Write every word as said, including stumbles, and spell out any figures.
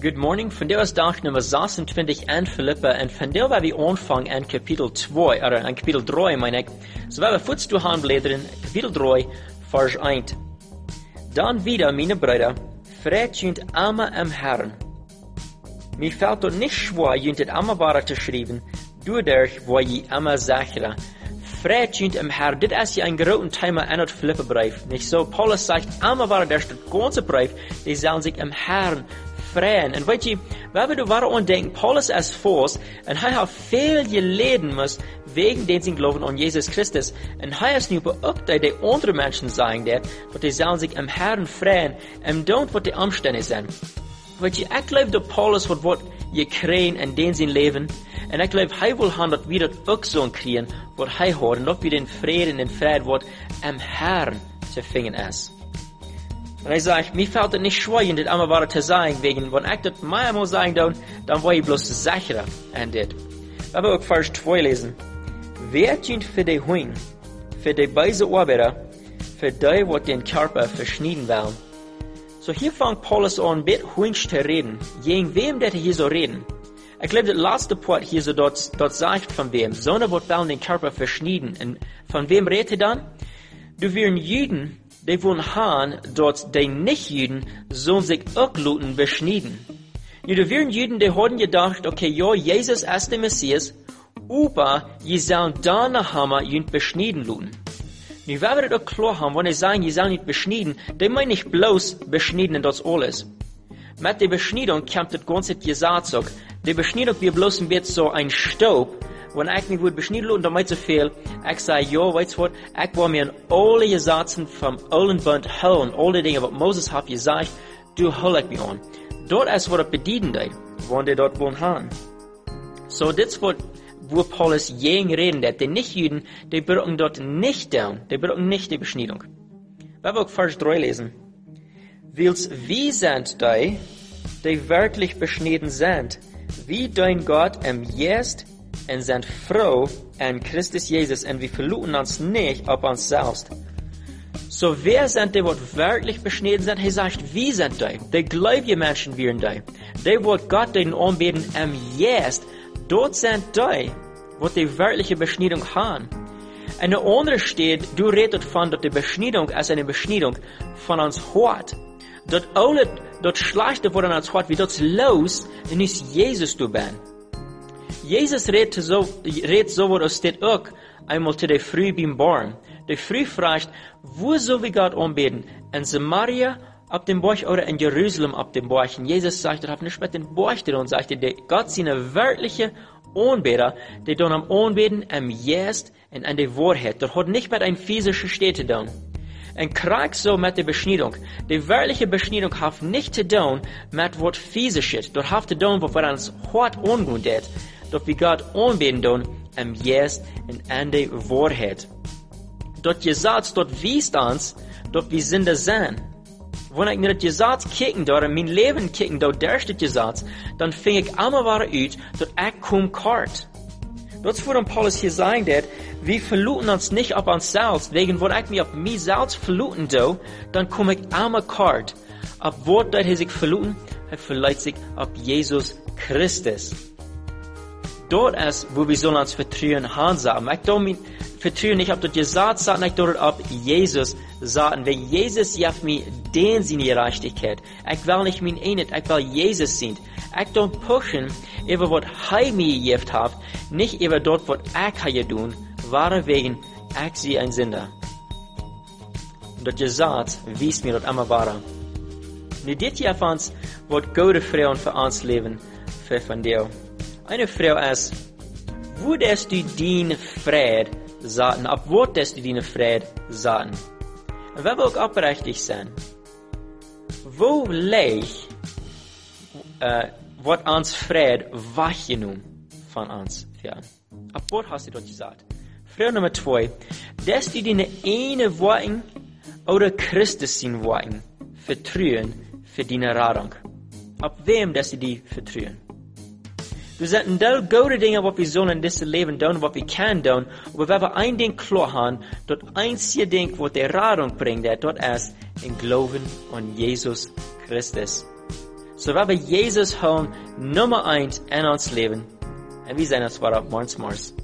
Good morning. Von der aus Tag Nummer sechsundzwanzig an Philippa und von der wir anfangen an Kapitel zwei, oder an Kapitel drei, meine ich. So werden wir kurz durchblättern, Kapitel drei, Vers eins. Dann wieder, meine Brüder, freut jünt immer am Herrn. Mir fällt dort nicht schwer, jünt es immer wahr zu schreiben, dadurch, wo je immer sicherer. Freut jünt am Herrn, das ist ja ein großer Thema an der Philippa-Brief. Nicht so? Paulus sagt, immer wahr, der ganze Brief, die sollen sich am Herrn freuen. Und weißt du, wenn wir daran denken, Paulus ist Fuß, und er hat viel gelitten muss, wegen den sie glauben an Jesus Christus. Und er ist nicht beobachtet, die andere Menschen sagen das, dass die sollen sich am Herrn freuen, und don't, was die Umstände sind. Weißt du, ich glaube, dass Paulus wird was gekriegen in den sein Leben, und ich glaube, er will haben, dass wir das auch so kriegen, was er hat, und dass wir den Frieden und den Frieden, was am Herrn zu finden ist. Und er sagt, mir fällt es nicht schwer, das einmal wahr zu sagen, wegen, wenn ich das mal einmal sagen darf, dann war ich bloß sicherer an das. Aber auch Vers zwei lesen. Wer tut für die Hunger, für die böse Arbeiter, für die, die den Körper verschneiden wollen? So hier fängt Paulus an, mit Hunger zu reden. Gegen wem der hier so reden? Ich glaube, das letzte Part hier so dort, dort sagt von wem. Sonne wird wollen den Körper verschneiden. Und von wem redet er dann? Du wirst Juden, die wollen haben, dort die Nicht-Juden sollen sich auch luten beschneiden. Nu, da wären Juden, die haben gedacht, okay, ja, Jesus ist der Messias, aber sie sollen danach haben, ihn beschneiden luten. Nu, wenn wir das auch klar haben, wenn sie sagen, sie sollen nicht beschneiden, die meinen nicht bloß beschneiden und das alles. Mit der Beschneidung kommt das ganze Gesetz auch. Die Beschneidung wird bloß ein bisschen so ein Staub. Wenn ich mich würde beschneiden lassen, dann meint so viel, ich sage, ja, weißt du was, ich will mir an alle Gesetze vom alten Bund holen, alle Dinge, was Moses hat gesagt, du hol ich mich an. Dort ist, was er bedienen wird, wenn die dort wollen haben. So, das ist, wo Paulus gegen reden wird. Die Nicht-Juden, die brauchen dort nicht down, die brauchen nicht die Beschneidung. Wenn wir auch Vers drei lesen. Wils wie sind die, die wirklich beschnitten sind, wie dein Gott im Jest und sind froh an Christus Jesus und wir verluten uns nicht auf uns selbst. So wer sind die, die wirklich beschnitten sind? Er sagt, wie sind die? Die gläubige Menschen wären die. Die, die Gott den anbeten am Jest, dort sind die, die die wirkliche Beschneidung haben. Und der andere steht, du redest von, dass die Beschneidung als eine Beschneidung von uns hat. Dort alle, dort schlechte, was an uns hat, wie dort los, und ist Jesus du bist. Jesus redet so, redet so, was es steht auch einmal zu der Früh beim Born. Die Früh fragt, wo soll wir Gott anbeten? In Samaria ab dem Berg oder in Jerusalem ab dem Berg? Und Jesus sagt, er hat nicht mit dem Berg zu tun, sagt er, Gott ist eine wirkliche Anbeter, die dann am Anbeten am Jest und an der Wahrheit. Das hat nicht mit einem physischen Städt zu tun. Und krieg so mit der Beschneidung. Die wirkliche Beschneidung hat nicht zu tun mit was physisches. Das hat zu tun, was wir uns hart angehen wird. Dass wir Gott anbeten tun, am Jest und an der Wahrheit. Dort Gesetz, dort wies uns, dass wir Sünder sind. Wenn ich mir das Gesetz kicken da, mein Leben kicken da, der ist das Gesetz, dann fing ich immer wieder aus, dass ich kaum kart. Das ist, wo Paulus hier sagen wird, wir verluten uns nicht auf uns selbst, wegen wenn ich mich auf mich selbst verluten do, dann komme ich immer kart. Ab wo dort er sich verluten, er verleiht sich auf Jesus Christus. Dort ist, wo wir sollen uns vertrauen haben. Ich darf mich vertrauen nicht auf das Gesetz, sondern ich darf auf Jesus sagen. Weil Jesus gibt mir den seine Gerechtigkeit. Ich will nicht mein Einet, ich will Jesus sein. Ich darf pushen, über was er mir gegeben hat, nicht über dort, was ich hier tun, wahr wegen, ich sie ein Sünder. Und das Gesetz wies mir das immer wahr. Und dit hier von uns, was gute Frauen für uns leben, für von dir. Eine Frau ist, wo des du deine Fried sagen, ab wo des du deine Fried sagen. Und wenn wir auch aufrichtig sind, wo leg, äh, wird uns Fried weggenommen von uns? Ja. Ab wo hast du das gesagt? Frau Nummer zwei, des du deine eine Worten oder Christus sein Worten vertrauen für deine Rettung. Ab wem des du die vertrauen? Wir sind da gute Dinge, was wir sollen in diesem Leben tun, was wir können tun. Aber wenn wir ein Ding klar haben, das einzige Ding, was die Rettung bringt, das ist im Glauben an Jesus Christus. So wir Jesus haben Nummer eins in uns Leben. Und wir sehen uns wieder morgens morgens.